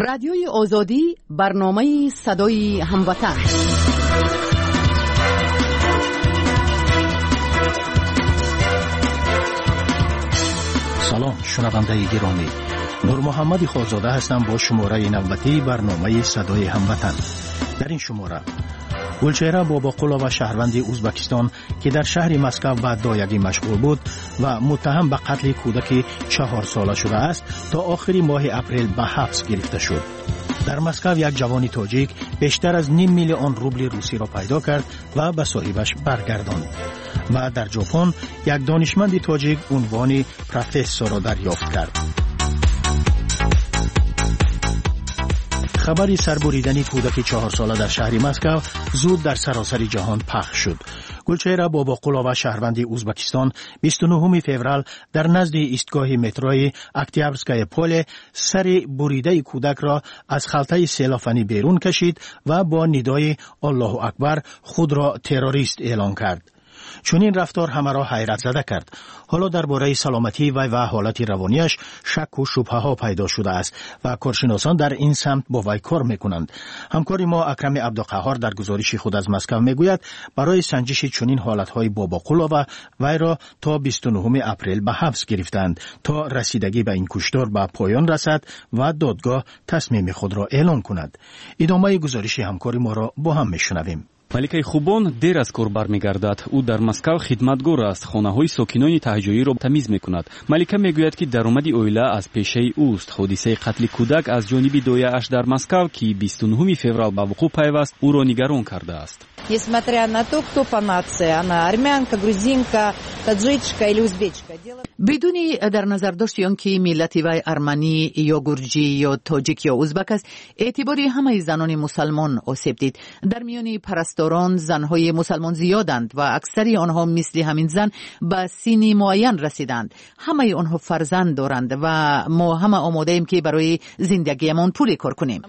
رادیوی آزادی، برنامه صدای هموطن. سلام شنونده گرامی، نور محمد خورزاده هستم با شماره نوبتی برنامه صدای هموطن. در این شماره گلچهره باباقولا و شهروند ازبکستان که در شهر مسکو به دایگی مشغول بود و متهم به قتل کودک 4 ساله شده است تا آخر ماه اپریل به حبس گرفته شد. در مسکو یک جوان تاجیک بیشتر از 500,000 روبل روسی را پیدا کرد و به صاحبش برگرداند. و در ژاپن یک دانشمند تاجیک عنوان پروفسور را دریافت کرد. خبری سربریدن کودک 4 ساله در شهر مسکو زود در سراسر جهان پخش شد. گلچهره باباقولا و شهروند ازبکستان 29 فوریه در نزد ایستگاه متروی اکتیابرسکای پل سر بریده کودک را از خلطه سیلافنی بیرون کشید و با ندای الله اکبر خود را تروریست اعلام کرد. چون این رفتار همه را حیرت زده کرد. حالا درباره سلامتی و حالت روانیش شک و شبهه ها پیدا شده است و کارشناسان در این سمت با وی کار میکنند. همکار ما اکرم عبدالقهار در گزارش خود از مسکو میگوید برای سنجش چنین حالتهای باباقولا و وی را تا 29 اپریل به حبس گرفتند تا رسیدگی به این کشتار به پایان رسد و دادگاه تصمیم خود را اعلان کند. ادامه گزارش همکار ما را با هم میشنویم. маликаи хубон дер аз кор бармегардад. ӯ дар маскав хидматгор аст. хонаҳои сокинони таҳҷоиро тамиз мекунад. малика мегӯяд ки даромади оила аз пешаи ӯст. ҳодисаи қатли кӯдак аз ҷониби дояаш дар маскав ки 29 феврал ба вуқӯъ пайваст ӯро нигарон кардааст. Несмотря на то, кто по нации, она армянка, грузинка, таджичка или узбечка. بدون در نظر داشتن که ملت وی ارمنی یا گرجی یا تاجیک یا ازبک است، اعتباری همه زنان مسلمان آسیب دید. در میان پرستاران زنهای مسلمان زیادند و اکثری آنها مثل همین زن به سنی معین رسیدند. همه آنها فرزند دارند و ما همه آماده ایم که برای زندگیمان پول کار کنیم.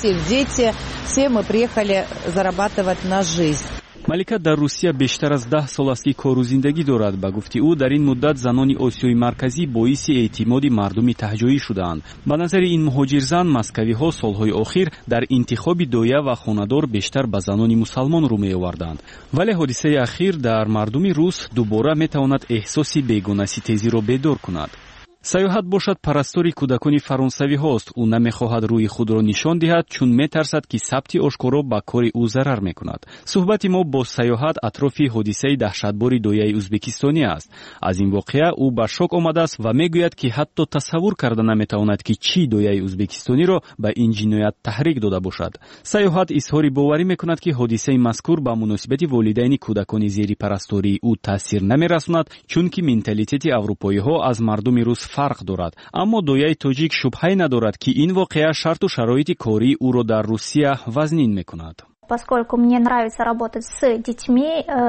малика дар русия бештар аз 10 сол аст ки кору зиндагӣ дорад. ба гуфти ӯ дар ин муддат занони осиёи марказӣ боиси эътимоди мардуми таҳҷоӣ шудаанд. ба назари ин муҳоҷирзан маскавиҳо солҳои охир дар интихоби доя ва хонадор бештар ба занони мусалмон рӯ меоварданд. вале ҳодисаи ахир дар мардуми рус дубора метавонад эҳсоси бегонаситезиро бедор кунад. саёҳат бошад парастори кӯдакони фаронсавиҳост. ӯ намехоҳад рӯи худро нишон диҳад, чун метарсад ки сабти ошкоро ба кори ӯ зарар мекунад. суҳбати мо бо саёҳат атрофи ҳодисаи таҳшатбори дояи ӯзбекистонӣ аст. аз ин воқеа ӯ ба шок омадааст ва мегӯяд ки ҳатто тасаввур карда наметавонад ки чӣ дояи ӯзбекистониро ба ин ҷиноят таҳрик дода бошад. саёҳат изҳори боварӣ мекунад ки ҳодисаи мазкур ба муносибати волидайни кӯдакони зери парастории ӯ таъсир намерасонад, чунки менталитети аврупоиҳо аз мардуми рус фарқ дорад. аммо дояи тоҷик шубҳае надорад ки ин воқеа шарту шароити кории ӯро дар Русия вазнин мекунад. Поскольку мне нравится работать с детьми,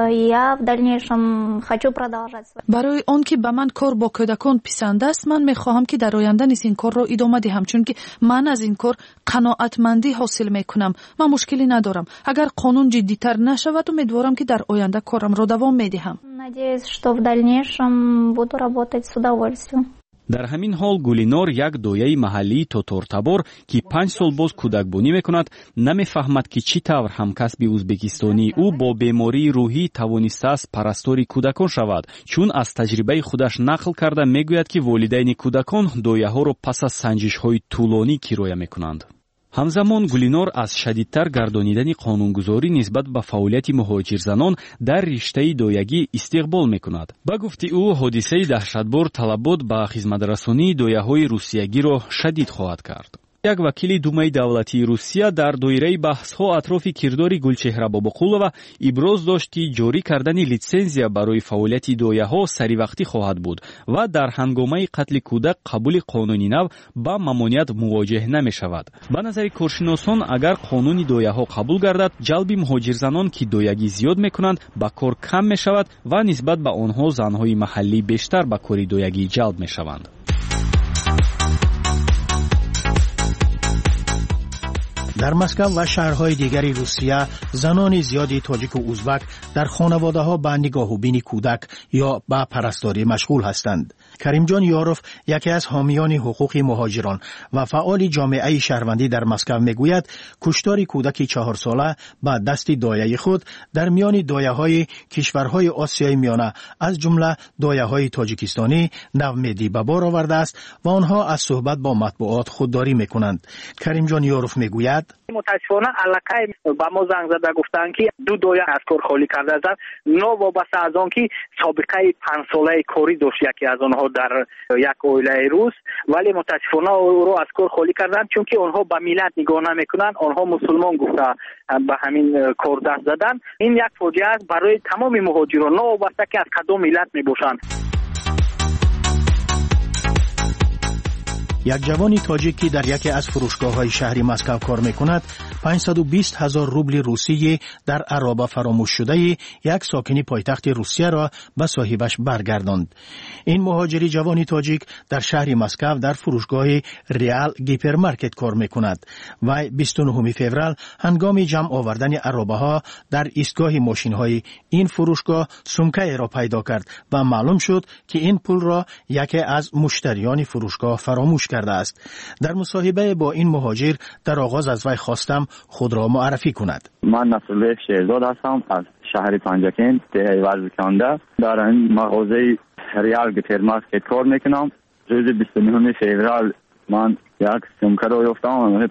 я в дальнейшем хочу продолжать. برای آن که به من کار با کودکان پسند است، من میخواهم که در آینده نیز این کار را ادامه دهم، چون که من از این کار قناعتمندی حاصل میکنم. من مشکلی ندارم. اگر قانون جدی‌تر نشود، امیدوارم که در آینده کارم را دوام میدهم. Надеюсь, что в дальнейшем буду работать с удовольствием. дар ҳамин ҳол гулинор як дояи маҳаллии тотортабор ки 5 сол боз кӯдакбонӣ мекунад намефаҳмад ки чӣ тавр ҳамкасби ӯзбекистонии ӯ бо бемории рӯҳӣ тавонистааст парастори кӯдакон шавад. чун аз таҷрибаи худаш нақл карда мегӯяд ки волидайни кӯдакон дояҳоро пас аз санҷишҳои тӯлонӣ кироя мекунанд. ҳамзамон гулинор аз шадидтар гардонидани қонунгузорӣ нисбат ба фаъолияти муҳоҷирзанон дар риштаи доягӣ истиқбол мекунад. ба гуфти ӯ ҳодисаи таҳшатбор талабот ба хизматрасонии дояҳои русиягиро шадид хоҳад кард. як вакили думаи давлатии Русия дар доираи баҳсҳо атрофи кирдори Гулчеҳра Бобоқулова иброз дошт ки ҷорӣ кардани литсензия барои фаъолияти дояҳо саривақтӣ хоҳад буд ва дар ҳангомаи қатли кӯдак қабули қонуни нав ба мамоният мувоҷеҳ намешавад. ба назари коршиносон агар қонуни дояҳо қабул гардад, ҷалби муҳоҷирзанон ки доягӣ зиёд мекунанд ба кор кам мешавад ва нисбат ба онҳо занҳои маҳаллӣ бештар ба кори доягӣ ҷалб мешаванд. در مسکو و شهرهای دیگری روسیه زنان زیادی تاجیک و ازبک در خانواده‌ها به نگاه و بین کودک یا به پرستاری مشغول هستند. کریم جان یاروف یکی از حامیان حقوق مهاجران و فعال جامعه شهروندی در مسکو میگوید کشتار کودکی 4 ساله با دست دایه خود در میان دایه‌های کشورهای آسیای میانه از جمله دایه‌های تاجیکستانی نومیدی به بار آورده است و آنها از صحبت با مطبوعات خودداری میکنند. کریم جان یاروف میگوید متاسفانه علاقه با ما زنگ زده گفتن که 2 دایه از کار خالی کرده است. وابسته از آن که سابقه 5 ساله کاری داشت یکی از آنها در یک عائله روس، ولی متاسفانه او رو از کار خالی کردند چون که آنها به ملت نگاه نمیکنند، آنها مسلمان گفته به همین کار دست زدن. این یک فاجعه است برای تمام مهاجران، وابسته که از کدام ملت میباشند. یک جوانی تاجیکی در یکی از فروشگاه‌های شهری مسکو کار می‌کند 520,000 روبل روسیه در عرابه فراموش شده یک ساکنی پایتخت روسیه را به صاحبش برگرداند. این مهاجری جوانی تاجیک در شهر مسکو در فروشگاه ریال گیپرمارکت کار می‌کند و 29 فوریه هنگام جمع آوردن عرابه‌ها در ایستگاه ماشین‌های این فروشگاه سمکه را پیدا کرد و معلوم شد که این پول را یکی از مشتریان فروشگاه فراموش کرده است. در مصاحبه با این مهاجر در آغاز از وی خواستم خود را معرفی کند. من نصرالله شهرزاد هستم از شهر پنجکین دهه ورزکنده. در این مغازه ریال گیپرمارکت کار میکنم. روز 29 فوریه من یک سمکه را یافتم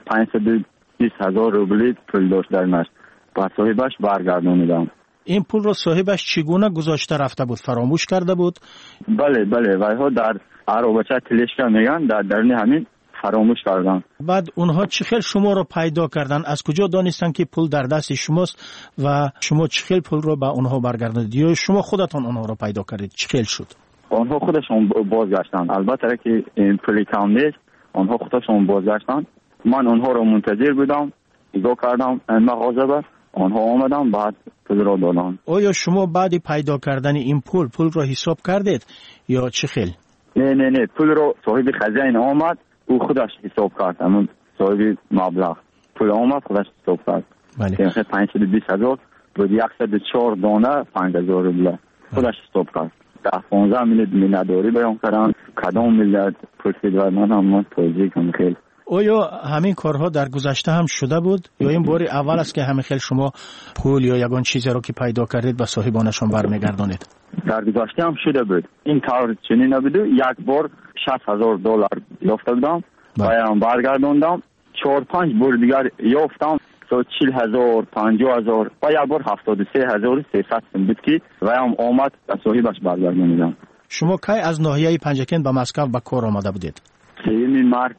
520,000 روبل پول داشت درش. با صاحبش برگردانیدم. این پول را صاحبش چگونه گذاشته رفته بود؟ فراموش کرده بود؟ بله ویها در عربچه تلشکا میگن در درون همین فراموش کردن. بعد اونها چخیل شما را پیدا کردن؟ از کجا دانستن که پول در دست شماست و شما چخیل پول را به اونها برگرداندید یا شما خودتان اونها را پیدا کردید؟ چخیل شد؟ آنها خودشون بازگشتن. البته که این پولی کم نیست، آنها خودشون بازگشتن. من اونها را منتظر بودم، نگاه کردم این مغازه با آنها آمدن بعد پول را دادن. آیا شما بعد پیدا کردن این پول را حساب کردید یا چخیل؟ نه پول رو صاحب خزانه آمد او خودش حساب کرد. اما صاحب مبلغ پول آمد خودش حساب کرد. بله. 520,000 بود 104 دانه 5,000 روبل خودش حساب کرد. 10-15 منت مینداری بیان کردن کدام ملت پرسید و من هم توضیح کنم. خیلی آیا همین کارها در گذشته هم شده بود یا این بار اول است که همین خیلی شما پول یا یگان چیزی رو که پیدا کردید به صاحبانشون برمیگردانید؟ در گذشته هم شده بود. این طور چنین نبود. یک بار 60,000 دلار یافته بودم و هم برگرداندم. 4-5 بار دیگر یافتم 40,000 50,000 و یک بار 73,300 بود که و هم آمد به صاحبش برگرداندم. شما کی از ناحیه پنجکین به مسکو به کار آمده بودید؟ 3 مارس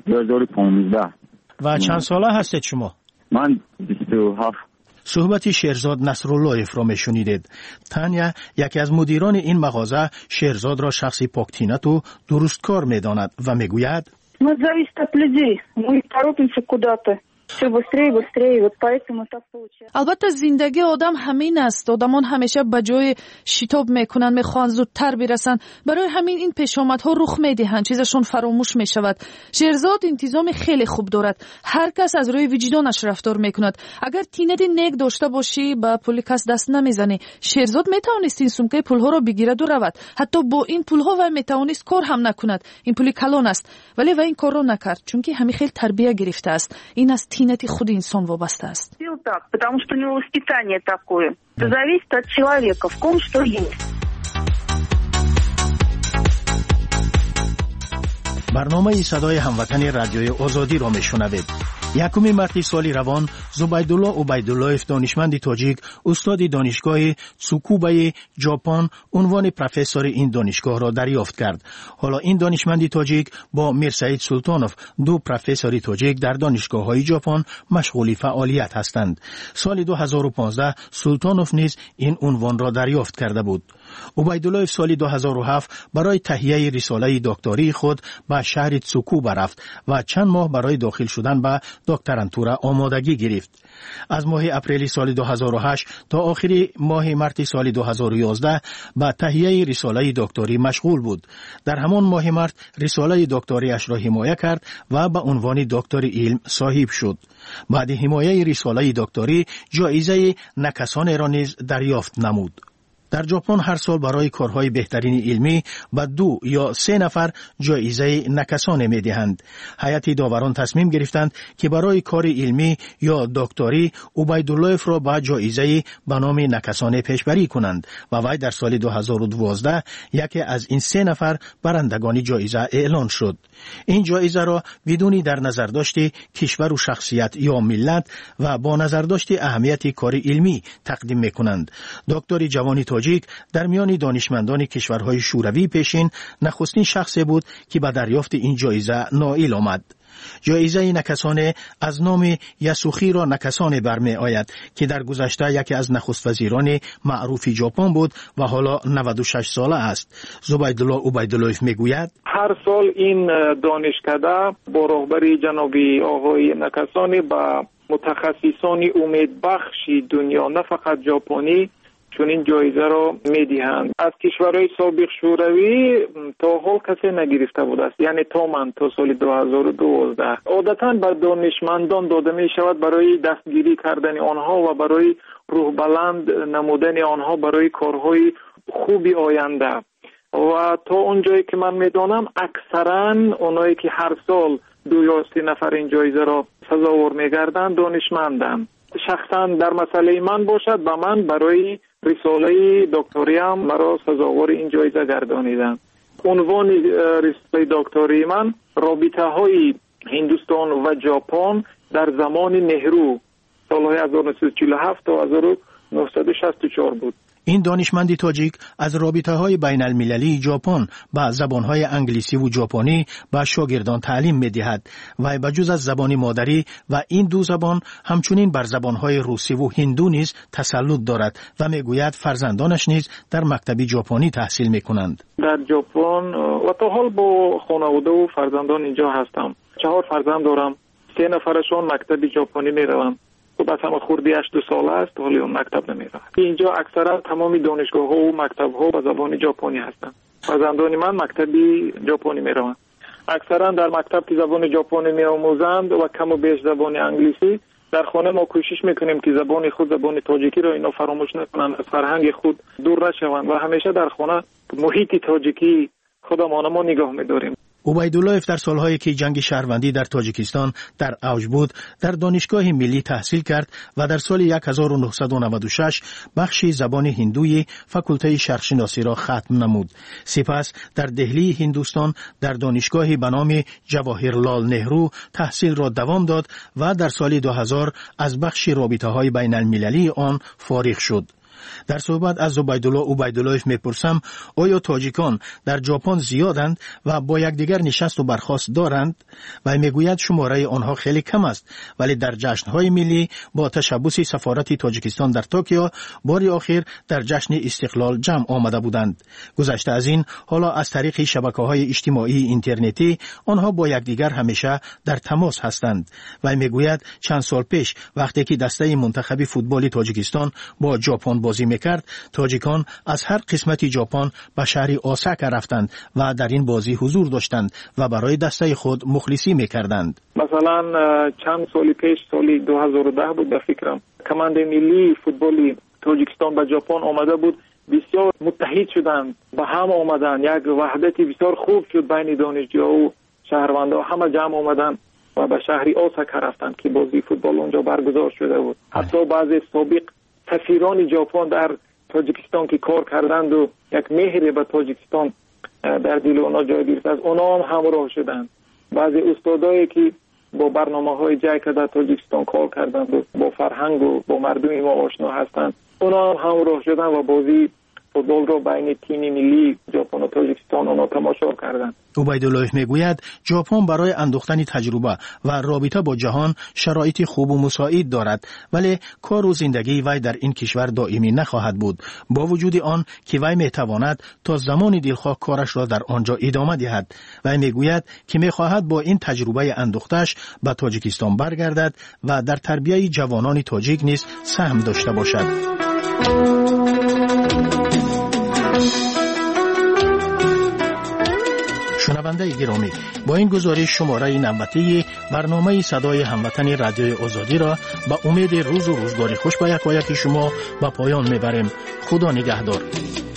2015. و چند ساله هستید شما؟ من 27. صحبت شهرزاد نصراللهیف را میشنیدید. تانیا یکی از مدیران این مغازه شهرزاد را شخصی پاکتینت و درستکار میداند و میگوید Мы зависит от людей. Мы торопимся куда-то. все быстрее, вот поэтому так получается. البته زندگی آدم همین است. آدمان همیشه به جای شتاب میکنن، میخوان زودتر برسن. برای همین این پیشامدها رخ میدهند، چیزشون فراموش میشود. شهرزاد انتظام خیلی خوب دارد. هر کس از روی وجدانش رفتار میکند. اگر تینت نیک داشته باشی با پول کس دست نمیزنی. شهرزاد میتوانست این سمکه پولها را بگیرد و رود. حتی با این پولها و میتوانست کار هم نکند. این پول کلان است. ولی و این کار را نکرد چون که همین خیلی تربیت گرفته است. این از تینت خود انسان وابسته است. Потому что у него воспитание такое. Это зависит от человека, в ком что есть. برنامه صدای هموطن رادیوی آزادی را میشنوید. 1 مارس سال روان زبیدالله عبیداللهیف دانشمند تاجیک استاد دانشگاه تسوکوبا ژاپن عنوان پروفسور این دانشگاه را دریافت کرد. حالا این دانشمند تاجیک با میرسعید سلطانوف دو پروفسور تاجیک در دانشگاه‌های ژاپن مشغول فعالیت هستند. سال 2015 سلطانوف نیز این عنوان را دریافت کرده بود. عبیدالله سال 2007 برای تهیه رساله دکتری خود به شهر تسوکوبا رفت و چند ماه برای داخل شدن به دکترانتور آمادگی گرفت. از ماه اپریل سال 2008 تا آخر ماه مارس سال 2011 به تهیه رساله دکتری مشغول بود. در همان ماه مارس رساله دکتریش را حمایت کرد و به عنوان دکتر علم صاحب شد. بعد حمایت رساله دکتری جایزه نکسان را نیز دریافت نمود. در ژاپن هر سال برای کارهای بهترین علمی به 2 یا 3 نفر جایزه نکسانه می‌دهند. هیئت داوران تصمیم گرفتند که برای کار علمی یا دکتری عبیدالله‌اف را به جایزه به نام نکسانه پیشبری کنند و وی در سال 2012 یکی از این 3 نفر برندگان جایزه اعلان شد. این جایزه را بدون در نظر داشت کشور و شخصیت یا ملت و با نظر داشت اهمیت کار علمی تقدیم می‌کنند. دکتر جوانی تاجیک در میان دانشمندان کشورهای شوروی پیشین نخستین شخصی بود که به دریافت این جایزه نائل آمد. جایزه نکسانه از نام یاسوخیرو نکسانه برمی آید که در گذشته یکی از نخست وزیران معروف ژاپن بود و حالا 96 ساله است. زبیدالله عبیدالله‌اف میگوید هر سال این دانشکده با رهبری جنابی آقای نکسانه با متخصصان امیدبخش دنیا نه فقط ژاپنی چون این جایزه را میدهند. از کشورهای سابق شوروی تا حال کسی نگرفته بود است، یعنی تا من تا سال 2012. عادتا بر دانشمندان داده می شود برای دستگیری کردن آنها و برای روح بلند نمودن آنها برای کارهای خوبی آینده. و تا اونجایی که من میدانم اکثرا اونایی که هر سال 2 یا 3 نفر این جایزه را سزاوار میگردند دانشمندند. شخصا در مسئله من باشد و من برای رساله دکتریم مرا سزاوار این جایزه گردانیدن. عنوان رساله دکتری من رابطه های هندوستان و ژاپن در زمان نهرو سالهای 1947 تا 1964 بود. این دانشمند تاجیک از رابطه‌های بین المللی ژاپن با زبان‌های انگلیسی و ژاپنی به شاگردان تعلیم می‌دهد و بجز از زبان مادری و این 2 زبان همچنین بر زبان‌های روسی و هندو نیز تسلط دارد و می‌گوید فرزندانش نیز در مکتب ژاپنی تحصیل می‌کنند. در ژاپن و تا حال با خانواده و فرزندان اینجا هستم. 4 فرزند دارم. 3 نفرشون مکتب ژاپنی می‌روند. و بس هم خوردی 8 ساله است ولی اون مکتب نمیره. اینجا اکثرا تمام دانشگاه ها و مکتب ها با زبان ژاپنی هستند. فرزندان من مکتبی ژاپنی میروند. اکثرا در مکتب که زبان ژاپنی میآموزند و کم و بیش زبان انگلیسی، در خانه ما کوشش میکنیم که زبان خود زبان تاجیکی را اینا فراموش نکنند، از فرهنگ خود دور نشوند و همیشه در خانه محیط تاجیکی خودمان ما نگاه می‌داریم. عبیدالله‌اف در سالهایی که جنگ شهروندی در تاجیکستان در اوج بود در دانشگاه ملی تحصیل کرد و در سال 1996 بخش زبان هندوی فاکولته شرقشناسی را ختم نمود. سپس در دهلی هندوستان در دانشگاهی به نام جواهرلال نهرو تحصیل را دوام داد و در سال 2000 از بخش رابطه‌های بین المللی آن فارغ شد. در صحبت از زبیدالله عبیدالله‌اف میپرسم آیا تاجیکان در ژاپن زیادند و با یکدیگر نشست و برخاست دارند؟ و میگوید شماره آنها خیلی کم است ولی در جشن‌های ملی با تشبث سفارت تاجیکستان در توکیو بار آخر در جشن استقلال جمع آمده بودند. گذشته از این حالا از طریق شبکه‌های اجتماعی اینترنتی آنها با یکدیگر همیشه در تماس هستند. و میگوید چند سال پیش وقتی که دسته منتخب فوتبال تاجیکستان با ژاپن بازی میکرد تاجیکان از هر قسمتی ژاپن به شهر اوساکا رفتند و در این بازی حضور داشتند و برای دسته خود مخلصی میکردند. مثلا چند سال پیش سال 2010 بود در فکرم کماند ملی فوتبالی تاجیکستان به ژاپن آمده بود، بسیار متحد شدند به هم آمدند، یک وحدتی بسیار خوب شد بین دانشجوها و شهروندان، همه جمع آمدند و به شهر اوساکا رفتند که بازی فوتبال اونجا برگزار شده بود. حتی بعضی سابق سفیران ژاپن در تاجیکستان که کار کردند و یک مهر به تاجیکستان در دل اونا جای گرفت از اونا هم همراه شدند. بعضی استادایی که با برنامه‌های جای در تاجیکستان کار کردند و با فرهنگ و با مردم ما آشنا هستند اونا هم همراه شدند و بازی فوتبال را بین تیم ملی ژاپن و تاجیکستان اونا تماشا کردند. عبیدالله میگوید ژاپن برای اندوختن تجربه و رابطه با جهان شرایط خوب و مساعد دارد ولی کار و زندگی وی در این کشور دائمی نخواهد بود. با وجود آن که وی میتواند تا زمان دلخواه کارش را در آنجا ادامه دهد. وی میگوید که میخواهد با این تجربه اندوختش به تاجیکستان برگردد و در تربیت جوانان تاجیک نیز سهم داشته باشد. شنونده گرامی، با این گزارش شماره نوبتی برنامه صدای هموطن رادیوی آزادی را با امید روز و روزگاری خوش با یک شما به پایان میبریم. خدا نگهدار.